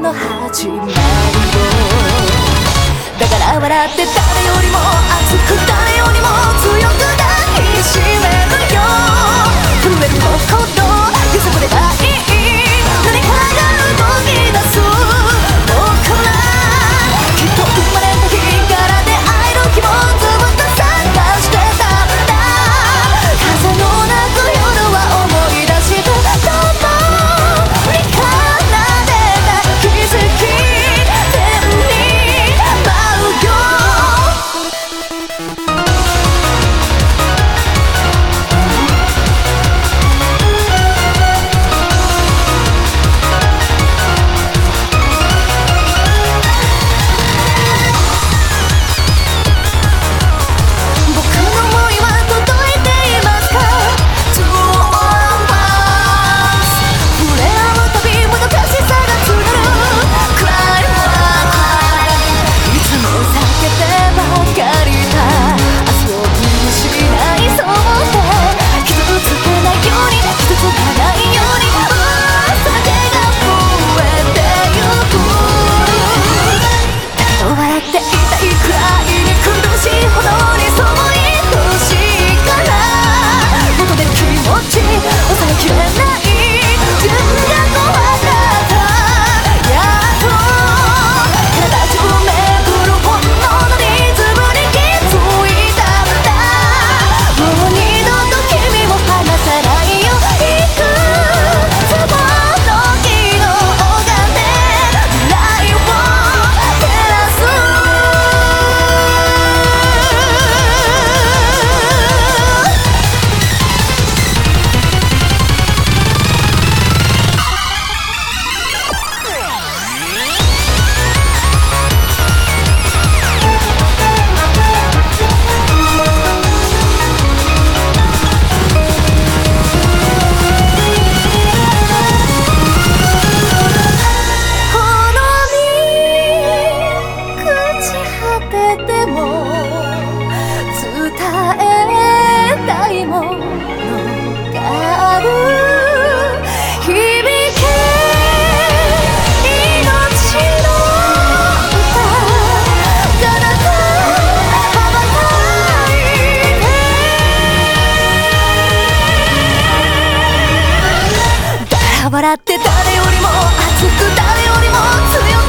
の始まりを。だから笑って誰よりも熱く誰よりも強く抱きしめるよ。震える心揺さぶればいい。何かが動き出す。僕らきっと生まれた日から出会える希望ずっと探してたんだ。風の鳴く夜は思い出して共に奏でた奇跡天に舞うよ。笑って誰よりも熱く誰よりも強く